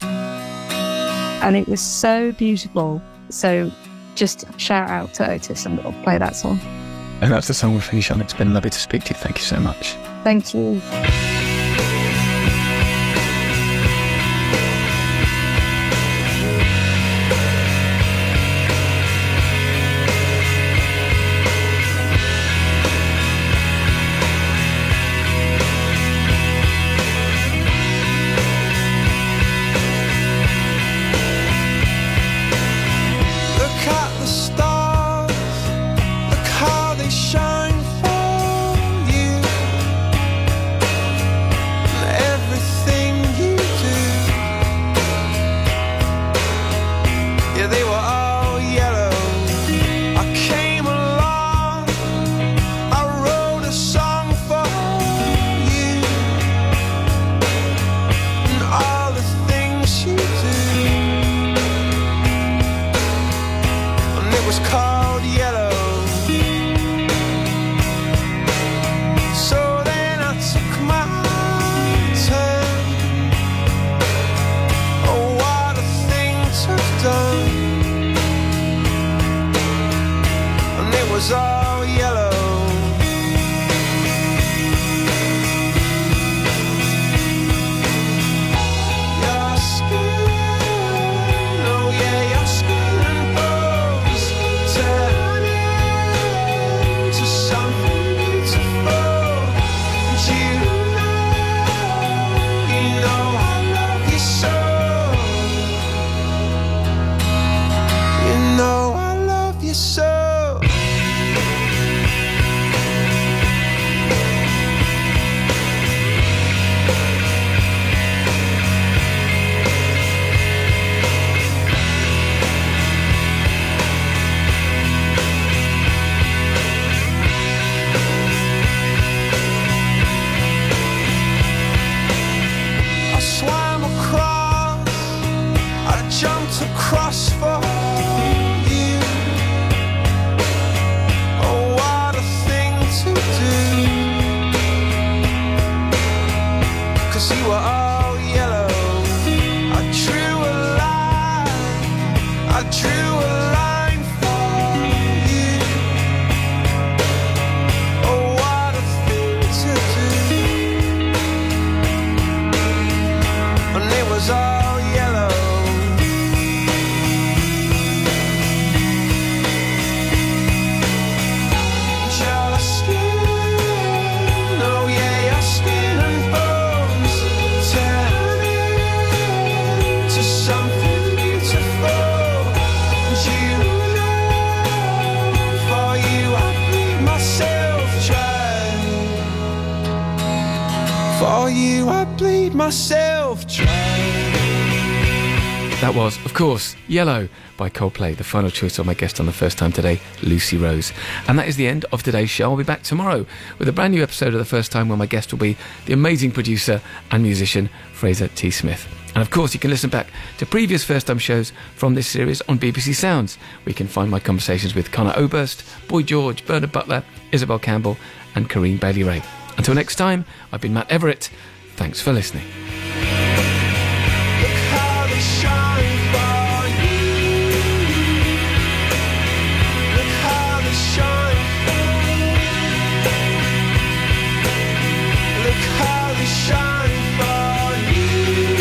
[SPEAKER 5] And it was so beautiful. So just shout out to Otis and I'll play that song.
[SPEAKER 3] And that's the song we'll finish on. It's been lovely to speak to you. Thank you so much.
[SPEAKER 5] Thank you.
[SPEAKER 11] you know, you know I love you so. You know I love you so. Across for you. Oh, what a thing to do. 'Cause you were all yellow. I drew a line. I drew a line for you. Oh, what a thing to do. And it was all yellow. For you I bleed myself dry.
[SPEAKER 3] That was, of course, Yellow by Coldplay, the final choice of my guest on The First Time today, Lucy Rose. And that is the end of today's show. I'll be back tomorrow with a brand new episode of The First Time where my guest will be the amazing producer and musician Fraser T. Smith. And of course, you can listen back to previous First Time shows from this series on B B C Sounds, where you can find my conversations with Conor Oberst, Boy George, Bernard Butler, Isabel Campbell and Corinne Bailey-Rae. Until next time, I've been Matt Everett. Thanks for listening.
[SPEAKER 11] Look how they shine for you. Look how they shine for you. Look how they shine for you.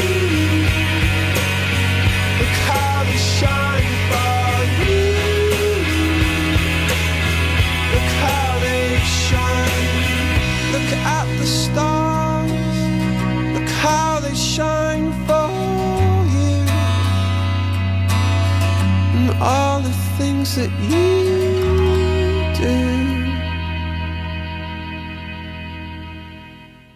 [SPEAKER 11] Look how they shine for you. Look how they shine. Look at the stars, look how they shine for you. And all the things that you